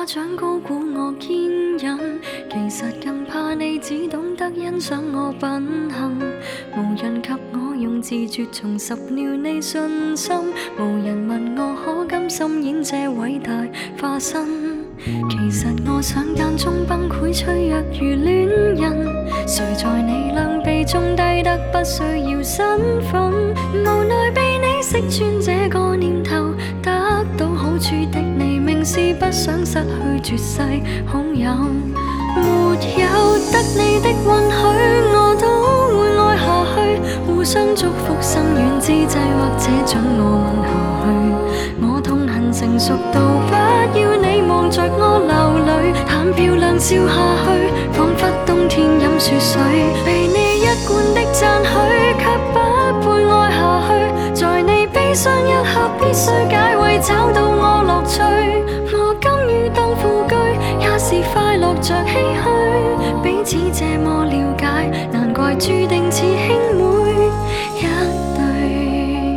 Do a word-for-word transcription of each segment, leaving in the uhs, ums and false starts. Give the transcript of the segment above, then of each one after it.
長高估我堅忍，其實更怕你只懂得欣賞我品行。無人及我用字絕重拾了你信心，無人問我可甘心演這偉大化身。其實我想間中崩潰脆弱如戀人，誰在你兩臂中低得不需要身份，無奈被你識穿這個念頭，得到好處的你明是不想失去絕世好友。沒有得你的允許，我都會愛下去，互相祝福心軟之際，或者准我吻下去。我痛恨成熟到不要你望着我流淚，貪漂亮笑下去，彷彿冬天飲雪水。被你一貫的讚許，卻不配愛下去，在你悲傷一刻必須解圍，找到我樂趣。我甘於當副居，也是快樂着唏噓，彼此這麼了解，難怪注定似兄妹一對。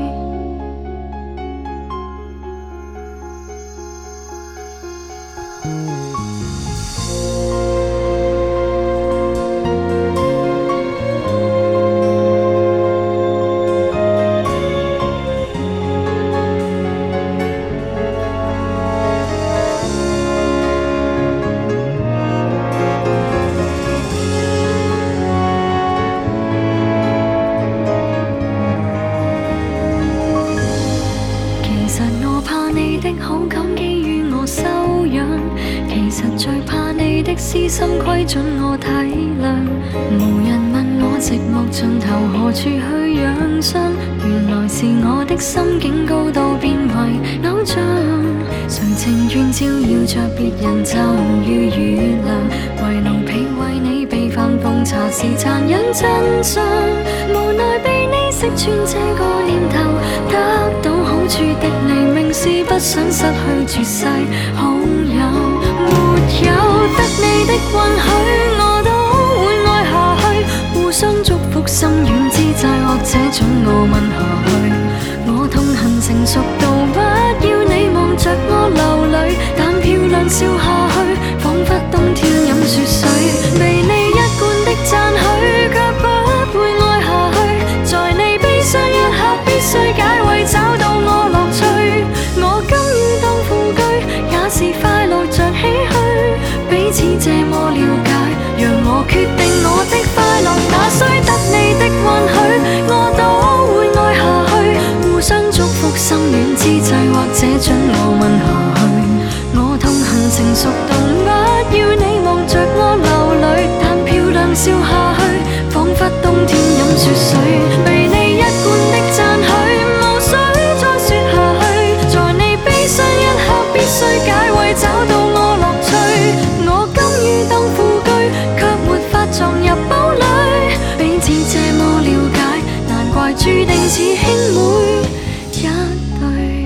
私心規準我體諒，無人問我寂寞盡頭何處去養傷，原來是我的心境高到變為偶像。誰情願照耀着別人就如月亮，為奴婢為你備飯奉茶是殘忍真相，無奈被你識穿這個念頭，得到好處的你明是不想失去絕世好友。沒有得你的允許，我都會愛下去，互相祝福心軟之際，或者准我吻下去。我痛恨成熟到不要你望着我流淚，但漂亮笑下去，彷彿冬天飲雪水。被你一貫的讚許，卻不配愛下去，在你悲傷一刻必須解圍，找到我樂趣。我甘於當副居，也是快樂着唏噓，彼此這麼了解，讓我決定我的快樂，那須得你的允許，我都會愛下去，互相祝福心軟之際，或者准我吻下去。我痛恨成熟到不要你望着我流淚，但漂亮笑下去，彷彿冬天飲雪水。被你一貫的讚許，無需再說下去，在你悲傷一刻必須解圍，找到我樂趣。我甘於當副居，卻沒法撞入堡壘，彼此這麼了解，難怪注定似兄妹一對。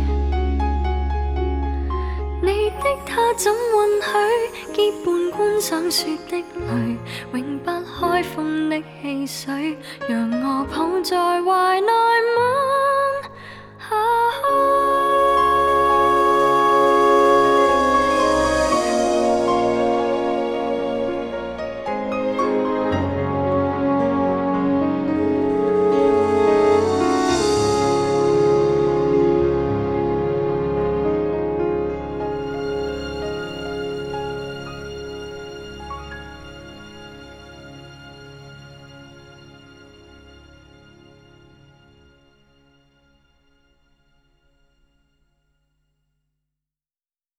你的他怎允許結伴觀賞雪的淚，永不開封的汽水，讓我抱在懷內。